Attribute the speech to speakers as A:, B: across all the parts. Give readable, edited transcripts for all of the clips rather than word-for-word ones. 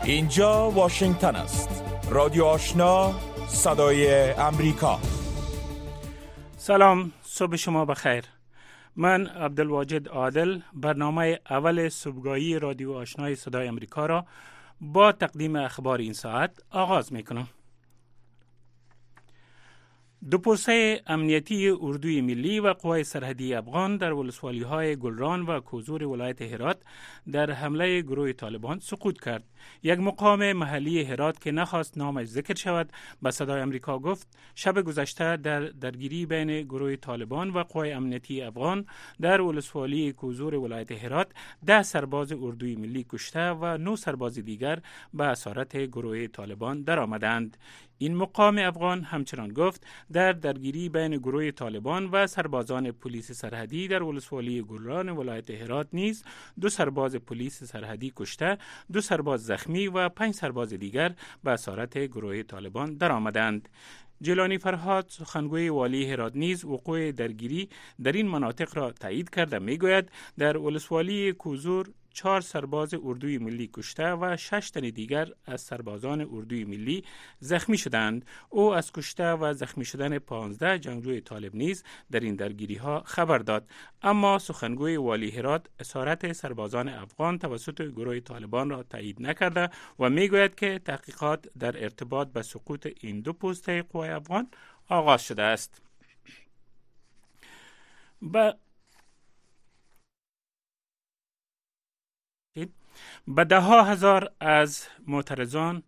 A: اینجا واشنگتن است. رادیو آشنا، صدای امریکا.
B: سلام، صبح شما بخیر. من عبدالواجد عادل برنامه اول صبحگاهی رادیو آشنای صدای امریکا را با تقدیم اخبار این ساعت آغاز می کنم. دو پوسته امنیتی اردوی ملی و قوای سرحدی افغان در ولسوالی‌های گلران و کوزور ولایت هرات در حمله گروه طالبان سقوط کرد. یک مقام محلی هرات که نخواست نامش ذکر شود به صدای امریکا گفت شب گذشته در درگیری بین گروه طالبان و قوای امنیتی افغان در ولسوالی کوزور ولایت هرات 10 سرباز اردوی ملی کشته و 9 سرباز دیگر به اسارت گروه طالبان درآمدند. این مقام افغان همچنان گفت در درگیری بین گروه طالبان و سربازان پلیس سرحدی در ولسوالی گلران ولایت هرات نیز 2 سرباز پلیس سرحدی کشته، 2 سرباز زخمی و 5 سرباز دیگر به اسارت گروه طالبان درآمدند. جیلانی فرهاد سخنگوی والی هرات نیز وقوع درگیری در این مناطق را تایید کرده میگوید در ولسوالی کوزور 4 سرباز اردوی ملی کشته و 6 تن دیگر از سربازان اردوی ملی زخمی شدند. او از کشته و زخمی شدن 15 جنگجوی طالب نیز در این درگیری ها خبر داد. اما سخنگوی والی هرات اسارت سربازان افغان توسط گروه طالبان را تایید نکرده و میگوید که تحقیقات در ارتباط به سقوط این 2 پوسته قوای افغان آغاز شده است. به 10,000 از معترضان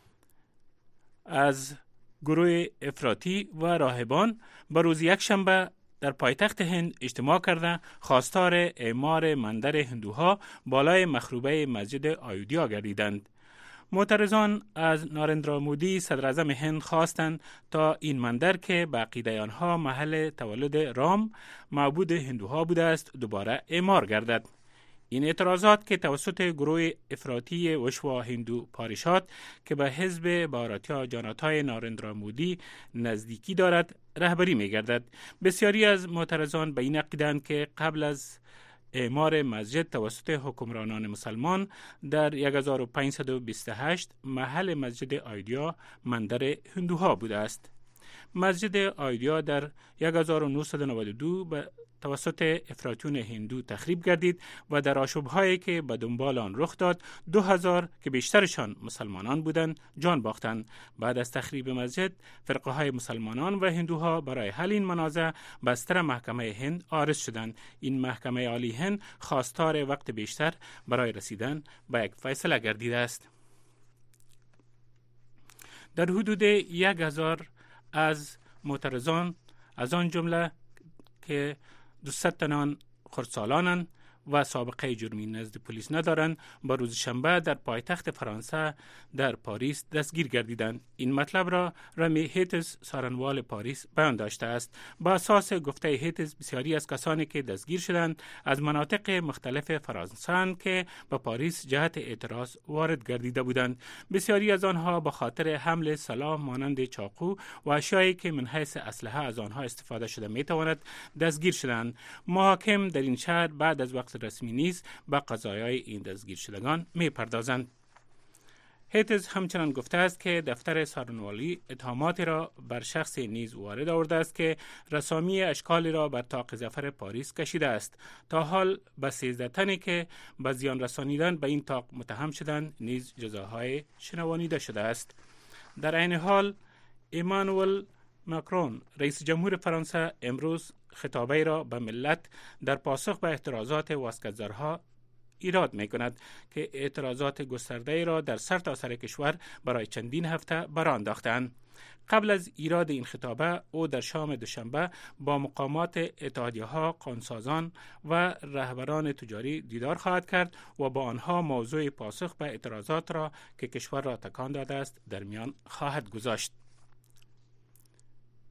B: از گروه افراطی و راهبان به روز یکشنبه در پایتخت هند اجتماع کرده خواستار اعمار منظر هندوها بالای مخروبه مسجد آیودیا گردیدند. معترضان از نارندرا مودی صدر اعظم هند خواستند تا این منظر که به عقیده آنها محل تولد رام معبود هندوها بوده است دوباره اعمار گردد. این اعتراضات که توسط گروه افراطی وشوا هندو پاریشات که به حزب باراتیا جاناتای نارندرا مودی نزدیکی دارد رهبری می گردد. بسیاری از معترضان به این عقیده‌اند که قبل از اعمار مسجد توسط حکمرانان مسلمان در 1528 محل مسجد آیودیا منظر هندوها بوده است. مسجد آیودیا در 1992 توسط افراطیون هندو تخریب گردید و در آشوب‌هایی که به دنبال آن رخ داد 2000 که بیشترشان مسلمانان بودند جان باختند. بعد از تخریب مسجد فرقه‌های مسلمانان و هندوها برای حل این منازع بستر محکمه هند عارض شدند. این محکمه عالی هند خواستار وقت بیشتر برای رسیدن به یک فیصله گردیده است. در حدود 1000 از معترضان از آن جمله که 200 تن خردسالانند و سابقه جرمی نزد پلیس ندارند با روز شنبه در پایتخت فرانسه در پاریس دستگیر گردیدند. این مطلب را رمی هیتز سارنوال پاریس بیان داشته است. با اساس گفته هیتز بسیاری از کسانی که دستگیر شدند از مناطق مختلف فرانسه که به پاریس جهت اعتراض وارد گردیده بودند. بسیاری از آنها به خاطر حمل سلاح مانند چاقو و اشیایی که من حیث اسلحه از آنها استفاده شده میتواند دستگیر شدند. محاکم در این شهر بعد از وقت رسمی نیز به قضایای این دستگیر شدگان می پردازند. هیتز همچنان گفته است که دفتر سارنوالی اتهاماتی را بر شخصی نیز وارد آورده است که رسامی اشکالی را بر طاق ظفر پاریس کشیده است. تا حال به 13 تنی که به زیان رسانیدن به این طاق متهم شدند نیز جزاهای شنوانیده شده است. در عین حال ایمانوئل ماکرون رئیس جمهور فرانسه امروز خطابه را به ملت در پاسخ به اعتراضات واسکت‌زارها ایراد می کند که اعتراضات گسترده را در سرتاسر کشور برای چندین هفته برانداختند. قبل از ایراد این خطابه او در شام دوشنبه با مقامات اتحادیه‌ها، قانونسازان و رهبران تجاری دیدار خواهد کرد و با آنها موضوع پاسخ به اعتراضات را که کشور را تکان داده است در میان خواهد گذاشت.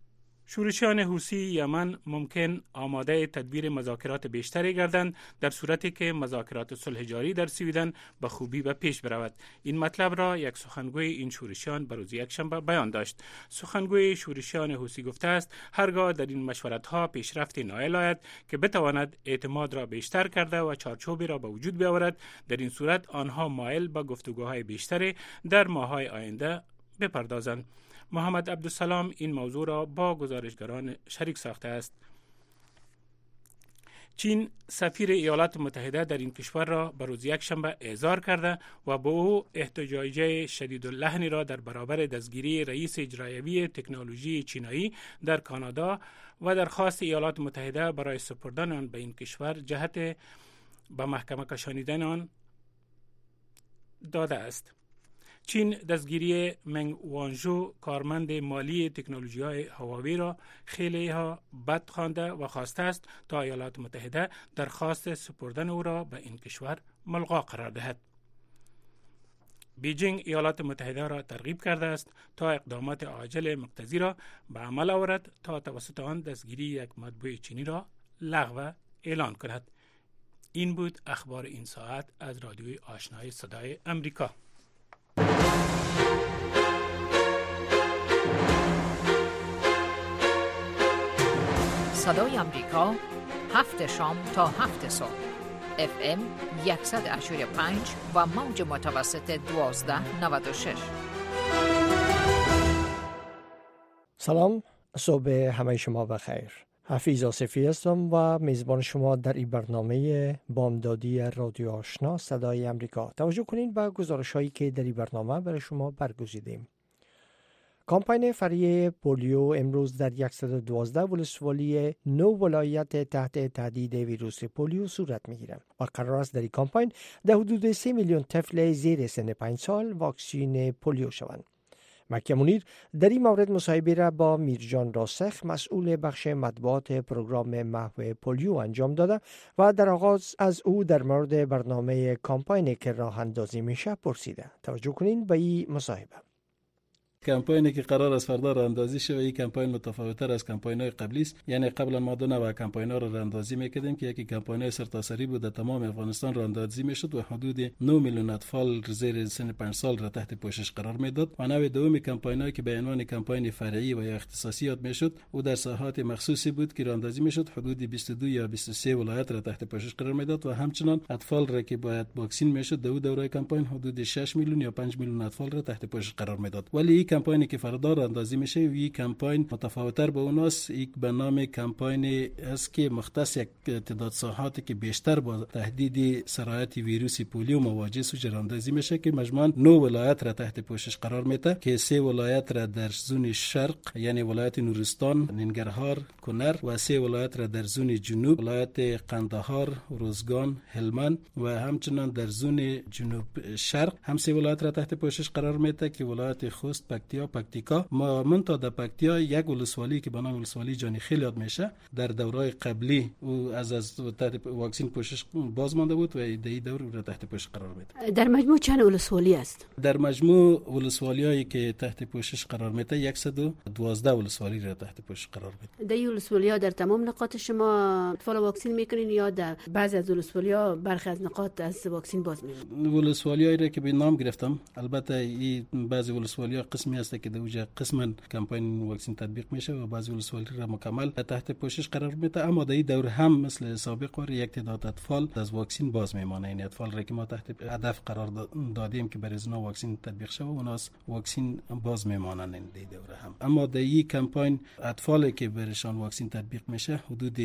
B: شورشیان حوثی یمن ممکن آماده تدبیر مذاکرات بیشتری گردند در صورتی که مذاکرات صلح جاری در سویدن به خوبی به پیش برود. این مطلب را یک سخنگوی این شورشیان به روز یکشنبه بیان داشت. سخنگوی شورشیان حوثی گفته است هرگاه در این مشورت‌ها پیشرفتی نایل آید که بتواند اعتماد را بیشتر کرده و چارچوبی را به وجود بیاورد، در این صورت آنها مایل به گفتگوهای بیشتری در ماه‌های آینده بپردازند. محمد عبدالسلام این موضوع را با گزارشگران شریک ساخته است. چین سفیر ایالات متحده در این کشور را به روز یکشنبه اعزار کرده و به او احتجاجیه شدیداللحنی را در برابر دستگیری رئیس اجرایی تکنولوژی چینایی در کانادا و درخواست ایالات متحده برای سپردن آن به این کشور جهت به محکمه کشانیدن آن داده است. چین دستگیری منگ وانژو کارمند مالی تکنولوژی‌های هواوی را خیلی ها بد خوانده و خواسته است تا ایالات متحده درخواست سپردن او را به این کشور ملغا قرار دهد. بیجینگ ایالات متحده را ترغیب کرده است تا اقدامات عاجل مقتضی را به عمل آورد تا توسط آن دستگیری یک مطبوع چینی را لغو اعلان کند. این بود اخبار این ساعت از رادیوی آشنای صدای امریکا.
C: صدای امریکا 7 شام تا 7 صبح FM 100.5 و موج متوسط 1296.
D: سلام، صبح همه شما بخیر. حفیظ آصفی هستم و میزبان شما در این برنامه بامدادی رادیو آشنا صدای امریکا. توجه کنین به گزارش‌هایی که در این برنامه برای شما برگزیدیم. کمپاین فرعی پولیو امروز در 112 ولسوالی 9 ولایت تحت تهدید ویروس پولیو صورت می‌گیرد و قرار است در این کمپاین در حدود 3 میلیون طفل زیر سن 5 سال واکسین پولیو شوند. مکه منیر در این مورد مصاحبه را با میرجان راسخ مسئول بخش مطبوعات پروگرام محو پولیو انجام داده و در آغاز از او در مورد برنامه کمپاینی که راه اندازی میشه پرسیده. توجه کنین به این مصاحبه.
E: کمپاینی که قرار است فردا راه اندازی شه، این کمپاین متفاوت‌تر از کمپاین‌های قبلی است. یعنی قبلا ما دو نوع کمپاین‌ها را راه اندازی می‌کردیم که یکی کمپاین سرتاسری بود، در تمام افغانستان راه اندازی می‌شد و حدود 9 میلیون اطفال زیر سن 5 سال را تحت پوشش قرار می‌داد. و نوع دومی کمپاین‌هایی که به عنوان کمپاین فرعی و یا اختصاصی یاد می‌شد، او در ساحات مخصوصی بود که راه اندازی می‌شد، حدود 22 یا 23 ولایت را تحت پوشش قرار می‌داد و همچنان اطفال را که باید واکسین می‌شد در دوره کمپاین حدود 6 میلیون یا 5 میلیون اطفال را تحت پوشش قرار می‌داد. ولی این کمپاینی که فردا اندازی میشه این کمپاین متفاوت‌تر به اوناست. یک به نام کمپاین است که مختص یک تعداد ساحاتی که بیشتر با تهدید سرایت ویروس پولیو مواجه سوی اندازی میشه که مجموعاً 9 ولایت را تحت پوشش قرار میده که 3 ولایت را در زون شرق یعنی ولایت نورستان، ننگرهار، کنر و 3 ولایت را در زون جنوب ولایت قندهار، روزگان، هلمند و همچنان در زون جنوب شرق هم 3 ولایت را تحت پوشش قرار میده که ولایت خوست، پکتیکا ما منتها در پکتیا یک ولسوالی که به نام ولسوالی جانی خیل یاد میشه در دورهای قبلی او از تحت واکسین پوشش باز مانده بود و در این دور را تحت پوشش قرار میده.
F: در مجموع چند ولسوالی است؟
E: در مجموع ولسوالیایی که تحت پوشش قرار میده 112 ولسوالی را تحت پوشش قرار میده.
F: در این ولسوالی‌ها در تمام نقاط شما اطفال واکسین میکنین یا در بعضی از ولسوالی‌ها برخی از نقاط از واکسین باز میمونن؟
E: ولسوالیایی را که به نام گرفتم، البته این بعضی ولسوالی‌ها قسمی هست که در قسما کمپاین واکسین تطبیق میشه و بعضی ولسوالی را مکمل تحت پوشش قرار میده، اما در این دور هم مثل سابق و یک تعداد اطفال از واکسین باز میمانه. این اطفال را که ما تحت هدف قرار دادیم که برای اونا واکسین تطبیق شه و اونا واکسین باز میمانن این دوره هم. اما در این کمپاین اطفالی که برایشان واکسین تطبیق میشه حدود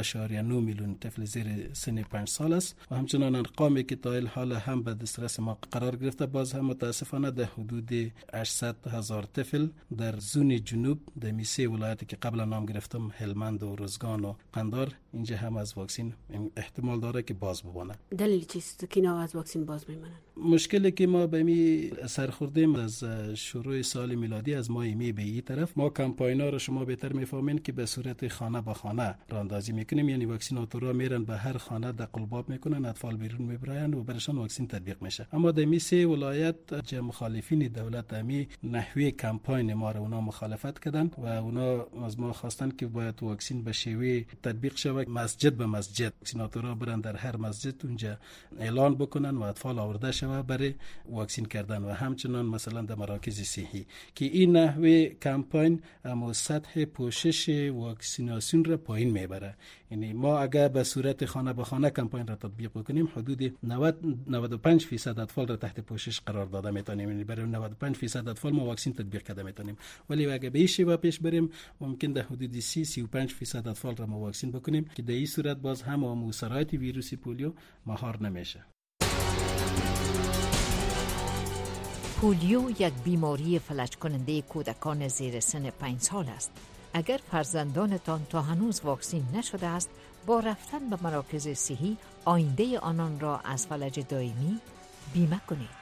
E: 2.9 میلیون طفل زیر سن 5 سال است و همچنان ارقامی که تا حال هم به دسترس ما قرار گرفته باز هم متاسفانه در حدود 800,000 طفل در زون جنوب در میسه ولایتی که قبلا نام گرفتم هلمند و روزگان و قندهار اینجا هم از واکسین احتمال داره که باز بمانه.
F: دلیل چیست که اینا از واکسین باز میمونن؟
E: مشکلی که ما به می سرخوردیم از شروع سال میلادی از ماه می به این طرف ما کمپاینا رو شما بهتر میفهمین که به صورت خانه به خانه راندازی میکنیم، یعنی واکسیناتورها میرن به هر خانه دقلباب میکنن، اطفال بیرون میبرن و برشان واکسین تطبیق میشه. اما در میسه ولایت مخالفین دولت امی نحوه کمپاین ما را اونا مخالفت کردن و اونا از ما خواستن که باید واکسین به شیوه تطبیق شود، مسجد به مسجد واکسیناتورها برن در هر مسجد اونجا اعلان بکنن و اطفال آورده شود برای واکسین کردن و همچنان مثلا در مراکز صحی که این نحوه کمپاین اما سطح پوشش واکسیناسیون را پایین میبره. یعنی ما اگر به صورت خانه به خانه کمپاین را تطبیق بکنیم حدود 90-95% اطفال را تحت پوشش قرار داده میتونیم، یعنی برای 95% اطفال ما واکسین تطبیق کرده میتونیم. ولی اگر به این شیوه پیش بریم ممکن در حدود 30-35% اطفال را ما واکسین بکنیم که در این صورت باز هم سرایت ویروس پولیو مهار نمیشه.
C: پولیو یک بیماری فلج کننده کودکان زیر سن 5 سال است. اگر فرزندانتان تا هنوز واکسین نشده است، با رفتن به مراکز صحی آینده آنان را از فلج دائمی بیمه کنید.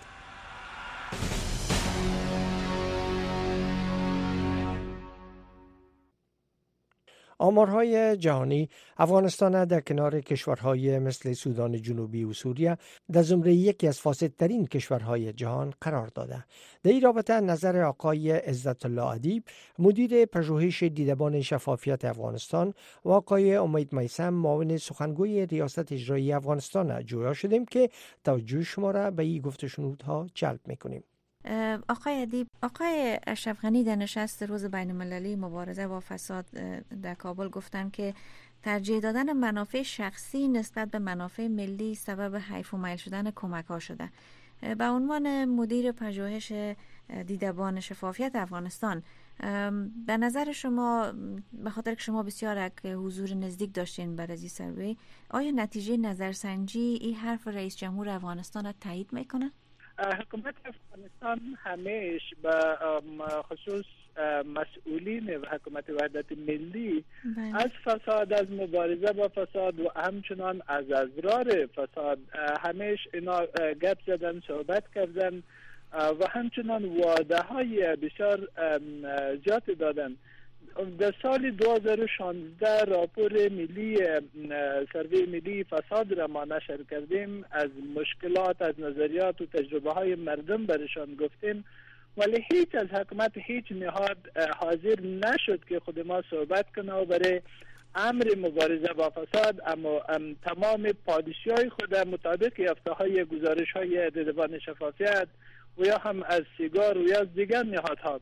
D: آمارهای جهانی افغانستان در کنار کشورهای مثل سودان جنوبی و سوریه در زمره یکی از فاسدترین کشورهای جهان قرار داده. در این رابطه نظر آقای عزت الله ادیب مدیر پژوهش دیدبان شفافیت افغانستان و آقای امید میثم معاون سخنگوی ریاست اجرایی افغانستان جویا شدیم که توجه شما را به این گفت‌وشنودها جلب می‌کنیم.
G: آقای ادیب، آقای اشرف غنی در نشست روز بین المللی مبارزه با فساد در کابل گفتن که ترجیح دادن منافع شخصی نسبت به منافع ملی سبب حیف و میل شدن کمک ها شده. به عنوان مدیر پژوهش دیدبان شفافیت افغانستان، به نظر شما به خاطر که شما بسیار حضور نزدیک داشتین بر از سروی، آیا نتیجه نظرسنجی این حرف رئیس جمهور افغانستان را تایید میکنه؟
H: حکومت افغانستان همیش به خصوص مسئولین حکومت وحدت ملی از فساد، از مبارزه با فساد و همچنان از اضرار فساد همیش اینا گپ زدن، صحبت کردن و همچنان وعده های بسیار زیاد دادن. در سال 2016 راپور ملی سروی ملی فساد را ما نشر کردیم، از مشکلات، از نظریات و تجربه های مردم برشان گفتیم، ولی هیچ از حکومت هیچ نهاد حاضر نشد که خود ما صحبت کنه و برای امر مبارزه با فساد اما تمام پالیسی های خود مطابق یافته های گزارش های دیدبان شفافیت و یا هم از سیگار و یا از دیگر نهادها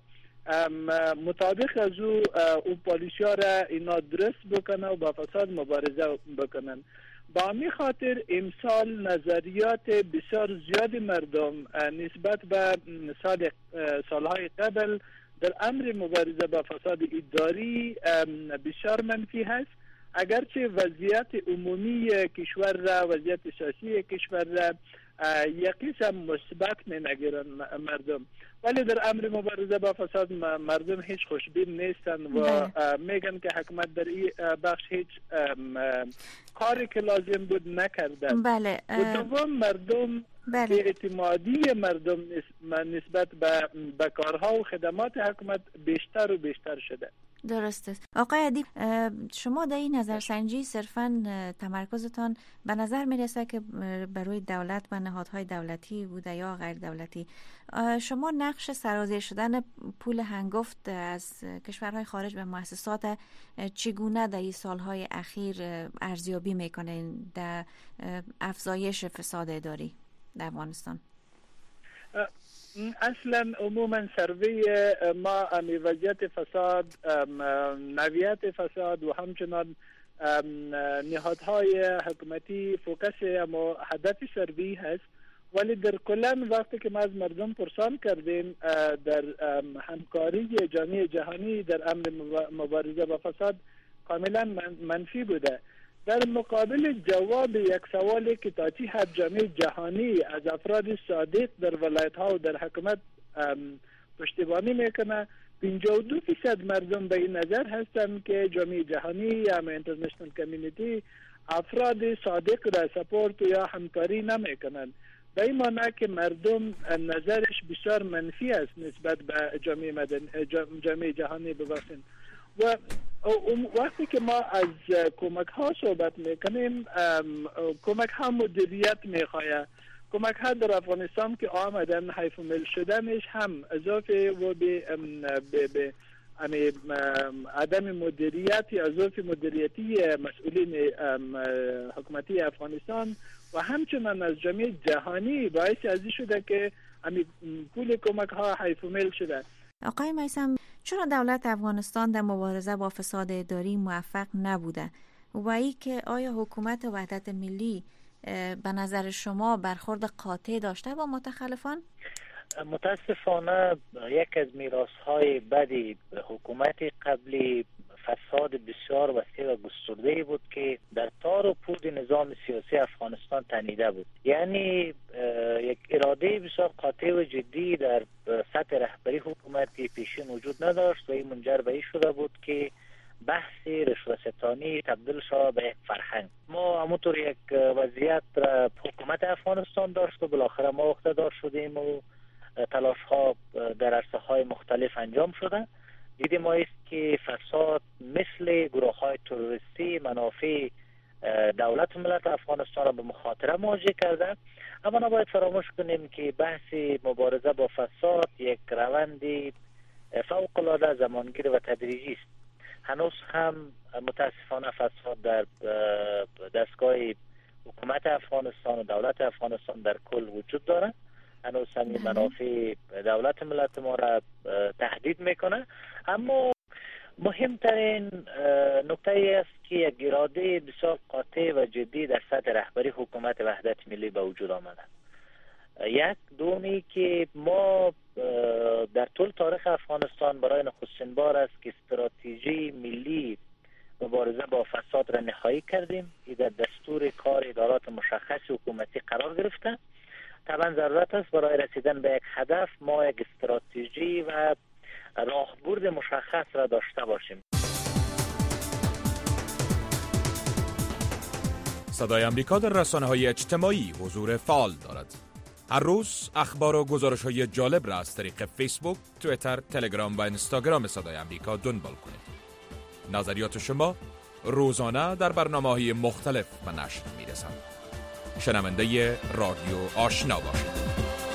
H: مطابق از او پالیسی ها را اینا درست بکنه و با فساد مبارزه بکنن. با همین خاطر امسال نظریات بسیار زیاد مردم نسبت به سالهای قبل در امر مبارزه با فساد اداری بسیار منفی هست، اگرچه وضعیت عمومی کشور را، وضعیت سیاسی کشور را یک قسم مثبت نگیرن مردم، ولی در امر مبارزه با فساد مردم هیچ خوشبین نیستن و میگن که حکومت در این بخش هیچ کاری که لازم بود نکردن.
G: بله.
H: و دوم مردم اعتمادی مردم نسبت به کارها و خدمات حکومت بیشتر و بیشتر شده.
G: درست است. آقای ادیب، شما در این نظرسنجی صرفاً تمرکزتان به نظر میرسه که برای دولت و نهادهای دولتی بوده یا غیر دولتی. شما نقش سرازیر شدن پول هنگفت از کشورهای خارج به مؤسسات چگونه در این سالهای اخیر ارزیابی میکنین در افزایش فساد اداری در افغانستان؟
H: اصلا عموما سروی ما وضعیت فساد، نوعیت فساد و همچنان نهادهای حکومتی فوکس اما هدف سروی هست، ولی در کلن وقتی که ما از مردم پرسان کردیم در همکاری جامعه جهانی در امر مبارزه با فساد کاملا منفی بوده. در مقابل جواب یک سوالی که تا چه حد جامعه جهانی از افراد صادق در ولایت ها و در حکومت پشتیبانی میکنه، 52% مردم به این نظر هستند که جامعه جهانی یا اینترنشنال کمیونیتی افراد صادق را سپورت یا همکاری نمیکنند. به این معنی که مردم نظرش بسیار منفی است نسبت به جامعه جهانی. ببخشید. و وقتی که ما از کمک ها صحبت میکنیم، کمک ها مدیریت میخواهد. کمک ها در افغانستان که آمدن حیف و مل شدنش هم اضافه و به عدم مدیریت یا ضعف مدیریتی مسئولین حکومتی افغانستان و همچنان از جامعه جهانی باعث ازی شده که پول کمک ها حیف و مل شده.
G: آقای میثم، چرا دولت افغانستان در مبارزه با فساد اداری موفق نبوده و ای که آیا حکومت وحدت ملی به نظر شما برخورد قاطع داشته با متخلفان؟
I: متاسفانه یک از میراث‌های بدی حکومت قبلی فساد بسیار وسیع و گسترده بود که در تار و پود نظام سیاسی افغانستان تنیده بود. یعنی یک اراده بسیار قاطع و جدی در سطح رهبری حکومتی پیشین وجود نداشت و این منجر به این شده بود که بحث رشوه‌ستانی تبدیل شد به یک فرهنگ. ما همونطور یک وضعیت را حکومت افغانستان داشت و بالاخره ما اقتدار شدیم و تلاش ها در عرصه های مختلف انجام شده. دیدیم ما است که فساد مثل گروه های تروریستی منافع دولت و ملت افغانستان را به مخاطره مواجه کرده. اما نباید فراموش کنیم که بحث مبارزه با فساد یک روند فوق العاده زمانگیر و تدریجی است. هنوز هم متاسفانه فساد در دستگاه حکومت افغانستان و دولت افغانستان در کل وجود داره. هنوز همین منافع دولت ملت ما را تهدید میکنه. اما مهمترین نکته ای است که یک اراده بسیار قاطع و جدی در سطح رهبری حکومت وحدت ملی به وجود آمده. یک دومی که ما در طول تاریخ افغانستان برای نخستین بار است که استراتژی ملی مبارزه با فساد را نهایی کردیم. این در دستور کار ادارات مشخص حکومتی قرار گرفته. طبعا ضرورت است برای رسیدن به یک هدف ما یک استراتژی و راهبرد مشخص را داشته باشیم.
A: صدای امریکا در رسانه‌های اجتماعی حضور فعال دارد. هر روز اخبار و گزارش‌های جالب را از طریق فیسبوک، توییتر، تلگرام و اینستاگرام صدای امریکا دنبال کنید. نظریات شما روزانه در برنامه‌های مختلف به نشر می‌رسند. شنونده رادیو آشنا باشید.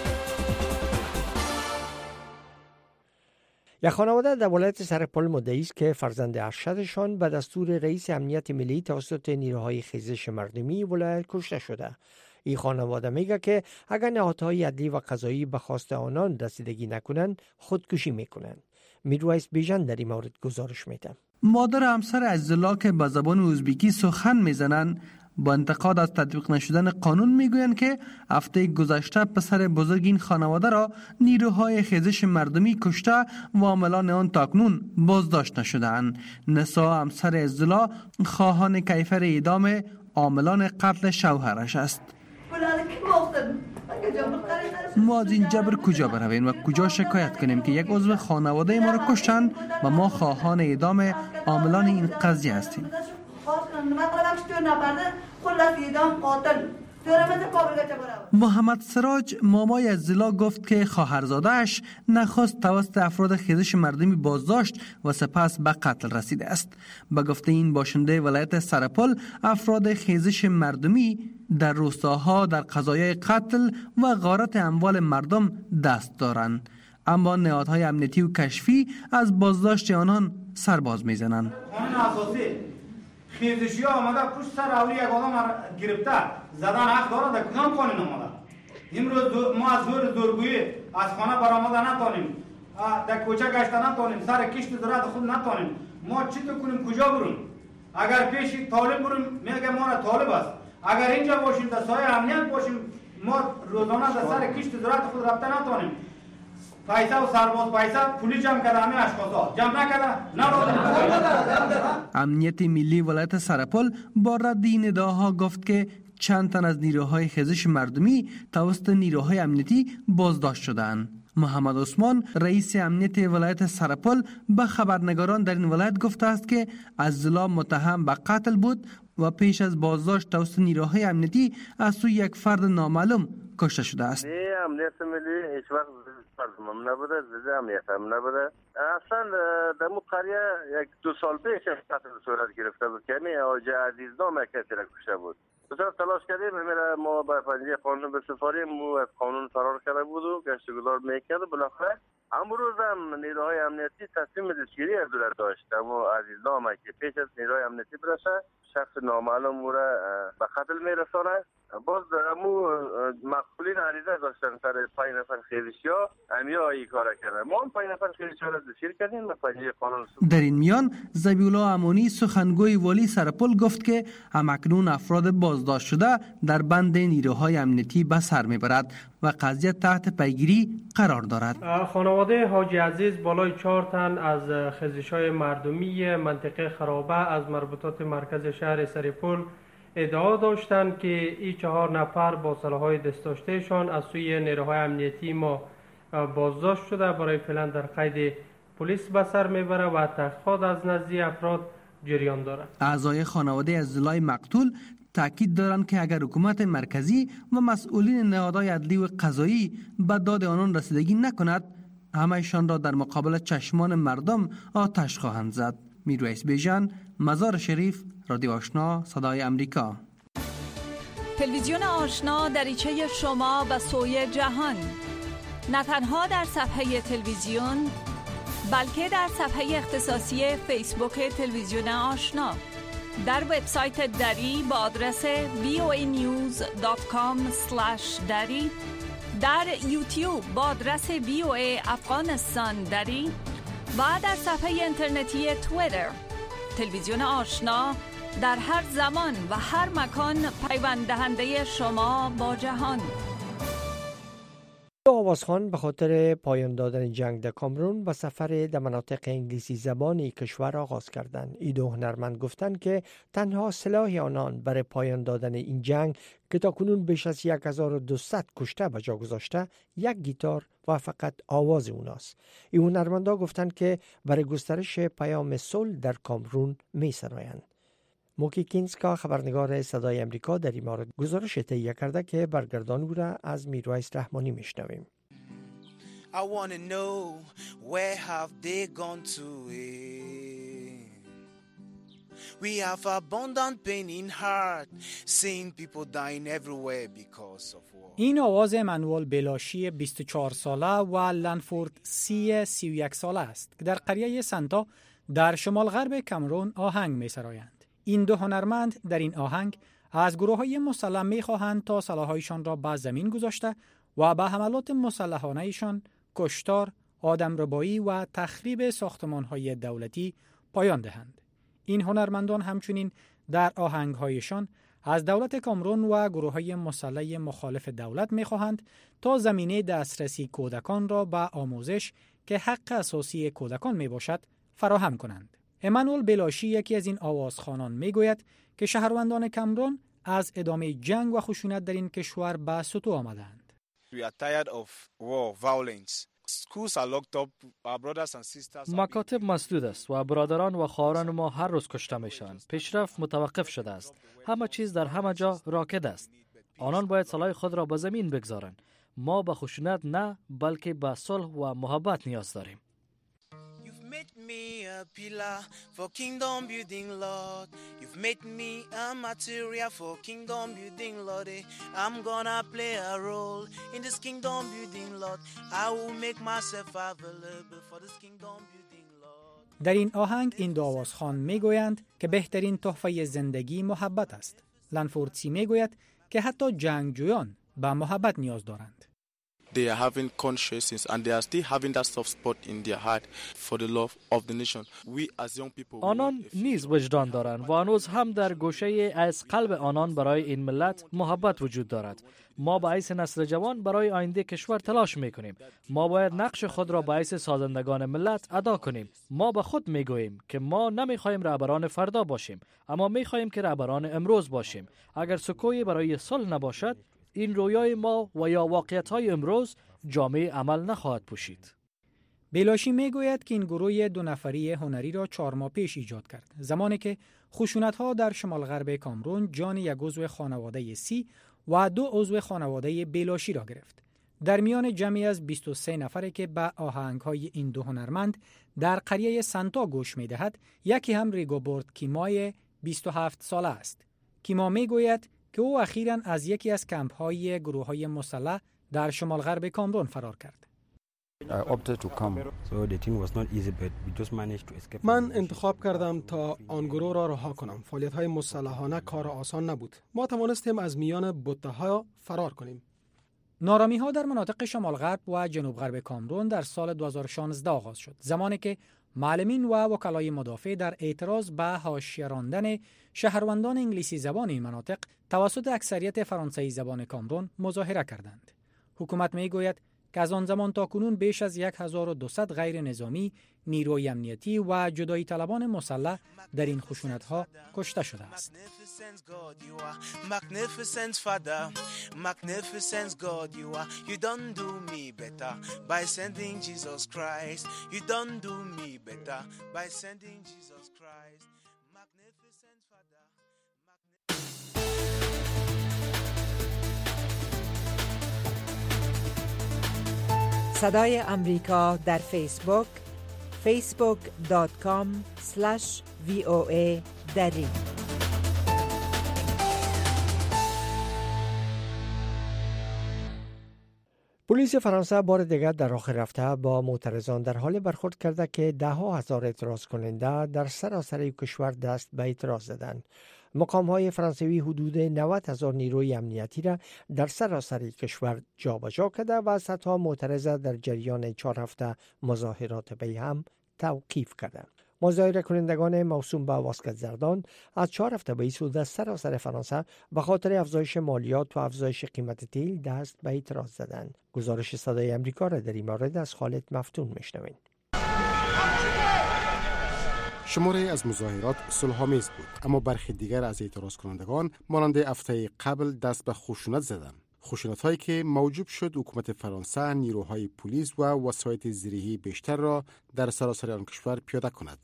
D: یک خانواده در ولایت سرپل مدعی است که فرزند ارشدشان به دستور رئیس امنیت ملی توسط نیروهای خیزش مردمی ولایت کشته شده. این خانواده میگه که اگر نهادهای عدلی و قضایی به خواست آنان رسیدگی نکنند خودکشی میکنند. میرویس بیژن در این مورد گزارش میده.
J: مادر همسر عزیزالله که به زبان ازبکی سخن میزنند با انتقاد از تطبیق نشدن قانون میگویند که هفته گذشته پسر بزرگ این خانواده را نیروهای خیزش مردمی کشته و عاملان آن تاکنون بازداشت نشده‌اند. نسا همسر عزیزالله خواهان کیفر اعدام عاملان قتل شوهرش است. ما از این جبر کجا برویم و کجا شکایت کنیم که یک عضو خانواده ما را کشتند و ما خواهان اعدام عاملان این قضیه هستیم. محمد سراج مامای عزیزالله گفت که خواهرزاده‌اش نخست توسط افراد خیزش مردمی بازداشت و سپس به قتل رسیده است. به گفته این باشنده ولایت سرپل، افراد خیزش مردمی در روستاها در قضایای قتل و غارت اموال مردم دست دارند، اما نهادهای امنیتی و کشفی از بازداشت آنان سرباز میزنند.
K: خیزشی ها آمده پشت سر اولی یک آدم گرفته زدن حق داره. در کدام قانون آمده؟ امروز ما از زور زورگویی از خانه برآمده نتانیم، در کوچه گشته نتانیم، سر کشت زراعت خود نتانیم. ما چی تو کنیم؟ کجا بریم؟ اگر پیش طالب بریم میگه ما را طالب است. اگر اینجا باشیم در سایه امنیت باشیم ما روزانه در سر کشت زراعت خود رفته نتانیم. پیسه و سرباز پیسه پولی جمع کرده همه اشخاصا جمع نکرده نه.
J: امنیت ملی ولایت سرپل با رد این ادعاها گفت که چند تن از نیروهای خیزش مردمی توسط نیروهای امنیتی بازداشت شدند. محمد عثمان رئیس امنیت ولایت سرپل به خبرنگاران در این ولایت گفته است که عزیزالله متهم به قتل بود و پیش از بازداشت توسط نیروهای امنیتی از سوی یک فرد نامعلوم کشته شده است.
L: امنیت ملی هیچ وقت فرزمم نبوده، زده امنیت هم نبوده. اصلا در مو قریه 1-2 سال پیش قتل صورت گرفته بود که یعنی آجه عزیزنام کسی را کشته بود. بسیار تلاش کردیم. ما به پنجه قانون بسپاریم. مو از قانون فرار کرده بود و گشتگذار میکرد و بالاخره امروز هم نیروهای امنیتی تصمیم دستگیری از دولت داشت. اما عزیزان که پیش از نیروهای امنیتی برسه شخص نامعلوم او را به قتل میرسانه. باز امو مسئولین عریضه داشتن سر 5 نفر خیریشیا همیا این کار کردن. ما هم 5 نفر خیریشیا را دستگیر کردیم و پنجه قانون.
J: در این میان ذبیحالله امانی سخنگوی والی سرپل گفت که همکنون افراد بازداشت شده در بند نیروهای امنیتی به سر میبرد و قضیه تحت پیگیری قرار دارد.
M: خانواده حاجی عزیز بالای 4 تن از خیزش‌های مردمی منطقه خرابه از مربوطات مرکز شهر سرپل ادعا داشتند که این 4 نفر با سلاح‌های دست‌داشته‌شان از سوی نیروهای امنیتی ما بازداشت شده برای فعلا در قید پلیس به سر میبره و تحقیقات از نزد افراد جریان دارد.
J: اعضای خانواده از زلای مقتول تاکید دارند که اگر حکومت مرکزی و مسئولین نهادهای عدلی و قضایی به داد آنان رسیدگی نکند همه‌شان را در مقابل چشمان مردم آتش خواهند زد. میرویس بیژن، مزار شریف، رادیو آشنا، صدای امریکا.
N: تلویزیون آشنا دریچه شما به سوی جهان، نه تنها در صفحه تلویزیون بلکه در صفحه اختصاصی فیسبوک تلویزیون آشنا، در وبسایت دری با آدرس voanews.com/dari، در یوتیوب با آدرس VOA افغانستان دری و در صفحه اینترنتی توییتر. تلویزیون آشنا در هر زمان و هر مکان پیوند دهنده شما با جهان.
D: آوازخوان به خاطر پایان دادن جنگ در کامرون به سفر در مناطق انگلیسی زبان کشور آغاز کردند. این دو هنرمند گفتند که تنها سلاح آنان برای پایان دادن این جنگ که تاکنون بیش از 1200 کشته به جا گذاشته یک گیتار و فقط آواز اوناست. این هنرمندا گفتند که برای گسترش پیام صلح در کامرون می‌سرایند. موکی کینسکا خبرنگار صدای امریکا در این مورد گزارش تهیه کرده که برگردان او را از میرویس رحمانی میشنویم.
O: I want to know where have they gone to. We have abundant pain in heart, seeing people dying everywhere because of war.
P: این آواز امانوئل بلاشی 24 ساله و لنفورد سی 31 ساله است که در قریه سنتا در شمال غرب کامرون آهنگ می‌سرایند. این دو هنرمند در این آهنگ از گروه‌های مسلح می‌خواهند تا سلاح‌هایشان را به زمین گذاشته و به حملات مسلحانه‌ایشان کشتار، آدمربایی و تخریب ساختمان‌های دولتی پایان دهند. این هنرمندان همچنین در آهنگ‌هایشان از دولت کامرون و گروه‌های مسلح مخالف دولت می‌خواهند تا زمینه دسترسی کودکان را به آموزش که حق اساسی کودکان میباشد فراهم کنند. امانوئل بلاشی یکی از این آوازخوانان میگوید که شهروندان کامرون از ادامه جنگ و خشونت در این کشور به سطوح آمدند.
Q: مکاتب مسدود است و برادران و خواهران ما هر روز کشته میشوند. پیشرفت متوقف شده است. همه چیز در همه جا راکد است. آنان باید سلاح خود را به زمین بگذارند. ما به خشونت نه بلکه به صلح و محبت نیاز داریم.
O: Made me a pillar for kingdom building, Lord. You've made me a material for kingdom building, Lord. I'm gonna play a role in this kingdom building, Lord. I will make myself available for this kingdom building, Lord.
P: در این آهنگ این دو آوازخوان میگویند که بهترین تحفه زندگی محبت است. لنفوردسی میگوید که حتی جنگجویان به محبت نیاز دارند.
R: They are having consciousness and they are still having that soft spot in their heart for the love of the nation. We as young people
Q: آنان نیز وجدان دارند و هنوز هم در گوشه از قلب آنان برای این ملت محبت وجود دارد. ما به حیث نسل جوان برای آینده کشور تلاش میکنیم. ما باید نقش خود را به حیث سازندگان ملت ادا کنیم. ما به خود میگوییم که ما نمیخواهیم رهبران فردا باشیم، اما میخواهیم که رهبران امروز باشیم. اگر سکویی برای صلح نباشد، این رویای ما و یا واقعیت‌های امروز جامعه عمل نخواهد پوشید.
P: بلاشی میگوید که این گروه 2 نفری هنری را 4 ماه پیش ایجاد کرد، زمانی که خشونت‌ها در شمال غرب کامرون جان یک عضو خانواده سی و 2 عضو خانواده بلاشی را گرفت. در میان جمعی از 23 نفری که به آهنگ‌های این دو هنرمند در قریه سنتا گوش می‌دهد، یکی هم ریگوبرت کیمای 27 ساله است. کیما میگوید که او اخیراً از یکی از کمپ‌های گروه‌های مسلح در شمال غرب کامرون فرار کرد.
S: من انتخاب کردم تا آن گروه را رها کنم. فعالیت‌های مسلحانه کار آسان نبود. ما توانستیم از میان بته‌ها فرار کنیم.
P: نارامی‌ها در مناطق شمال غرب و جنوب غرب کامرون در سال 2016 آغاز شد، زمانی که معلمین و وکلای مدافع در اعتراض به حاشیه راندن شهروندان انگلیسی زبان این مناطق توسط اکثریت فرانسوی زبان کامرون مظاهره کردند. حکومت می‌گوید که از آن زمان تا کنون بیش از 1200 غیر نظامی، نیروی امنیتی و جدایی طلبان مسلح در این خشونت‌ها کشته شده است.
C: صدای امریکا در فیسبوک facebook.com/VOA دری.
D: پلیس فرانسه بار دیگر در آخر هفته با معترضان در حال برخورد کرده که ده‌ها هزار اعتراض کننده در سراسر کشور دست به اعتراض زدند. مقام‌های فرانسوی حدود 90,000 نیروی امنیتی را در سراسر کشور جابجا کرده و صدها معترض در جریان 4 هفته مظاهرات بی هم توقیف کردند. مظاهره کنندگان موسوم به واسکت زردان از 4 هفته به این سو در سراسر فرانسه به خاطر افزایش مالیات و افزایش قیمت تیل دست به اعتراض زدند. گزارش صدای امریکا را در این مورد از خالد مفتون میشنوید.
T: شماری از مظاهرات صلح‌آمیز بود، اما برخی دیگر از اعتراض کنندگان مانند هفته قبل دست به خشونت زدند. خشونت‌هایی که موجب شد حکومت فرانسه نیروهای پلیس و وسایط زیرهی بیشتر را در سراسر آن کشور پیاده کند.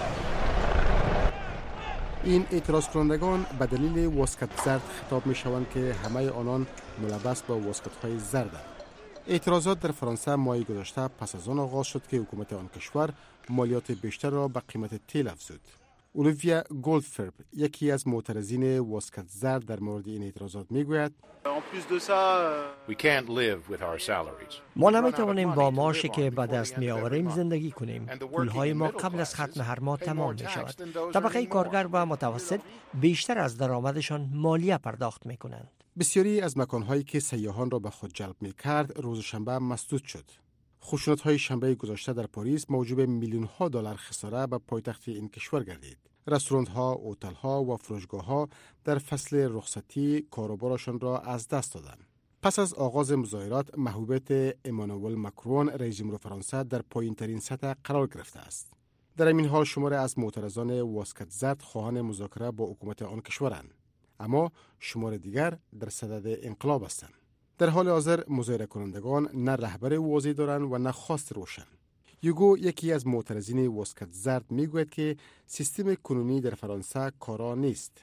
T: این اعتراض کنندگان به دلیل واسکت زرد خطاب می‌شوند که همه آنان ملبس با واسکت‌های زردند. اعتراضات در فرانسه ماه گذشته پس از آن آغاز شد که حکومت آن کشور مالیات بیشتر را به قیمت تیل افزود. اولیویا گولدفرب، یکی از معترضین واسکت زرد، در مورد این اعتراضات میگوید:
D: ما نمیتوانیم با معاشی که به دست می آوریم زندگی کنیم. پولهای ما قبل از ختم هر ماه تمام می شود. طبقه کارگر و متوسط بیشتر از درآمدشان مالیه پرداخت می کنند.
T: بسیاری از مکانهایی که سیاحان را به خود جلب می کرد روز شنبه مسدود شد. خشونت‌های شنبه گذشته در پاریس موجب میلیون‌ها دلار خساره به پایتخت این کشور گردید. رستوران‌ها، هتل‌ها و فروشگاه‌ها در فصل رخصتی کاروبارشان را از دست دادند. پس از آغاز مظاهرات، محبوبیت امانوئل ماکرون رئیس جمهور فرانسه در پایین‌ترین سطح قرار گرفته است. در این حال شماری از معترضان واسکت زرد خواهان مذاکره با حکومت آن کشورند، اما شمار دیگر در صدد انقلاب هستند. در حال حاضر مظاهره کنندگان نه رهبر واضح دارند و نه خواست روشن. یوگو، یکی از معترضین واسکت زرد، میگوید که سیستم کنونی در فرانسه کارا نیست.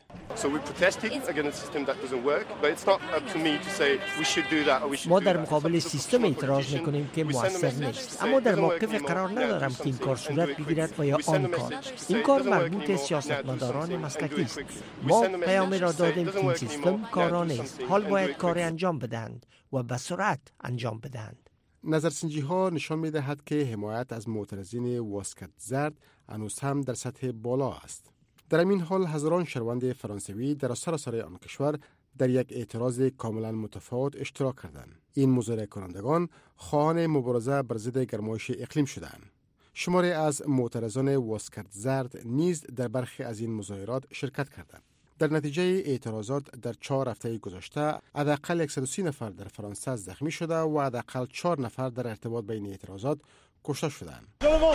D: ما در مقابل سیستم اعتراض میکنیم که مؤثر نیست، اما در موقف قرار ندارم که این کار صورت بگیرد و یا آن کار. این کار مربوط سیاستمداران مسلکی است. ما پیام را دادیم که این سیستم کارا نیست. حال باید کار انجام بدهند و به سرعت انجام بدهند.
T: نظرسنجی ها نشان می دهد که حمایت از معترضین واسکت زرد هنوز هم در سطح بالا است. در این حال هزاران شهروند فرانسوی در سراسر آن کشور در یک اعتراض کاملا متفاوت اشتراک کردند. این مظاهره کنندگان خواهان مبارزه بر ضد گرمایش اقلیم شدند. شماری از معترضان واسکت زرد نیز در برخی از این مظاهرات شرکت کردند. در نتیجه اعتراضات در 4 هفته گذشته حداقل 130 نفر در فرانسه زخمی شده و حداقل 4 نفر در ارتباط بین اعتراضات کشته شدند.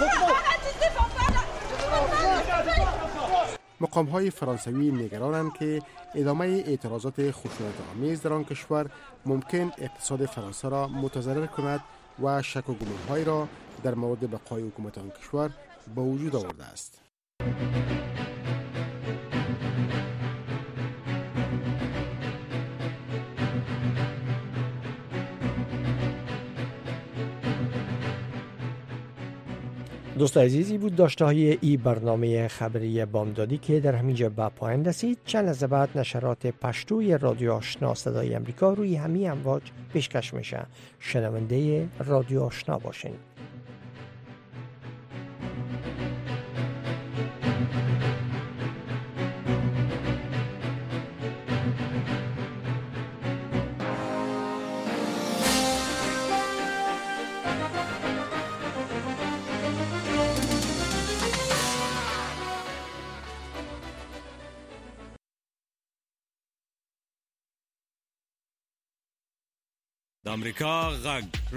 T: مقام‌های فرانسوی نگرانند که ادامه اعتراضات خشونت‌آمیز در آن کشور ممکن اقتصاد فرانسه را متضرر کند و شک و گمان‌هایی را در مورد بقای حکومت آن کشور به وجود آورده است.
D: دوست عزیزی بود داشته های ای برنامه خبری بامدادی که در همینجا به پایان رسید. چند از بعد نشرات پشتوی رادیو آشنا صدای امریکا روی همین امواج پیشکش میشه. شنونده رادیو آشنا باشین.
A: آمریکا غږ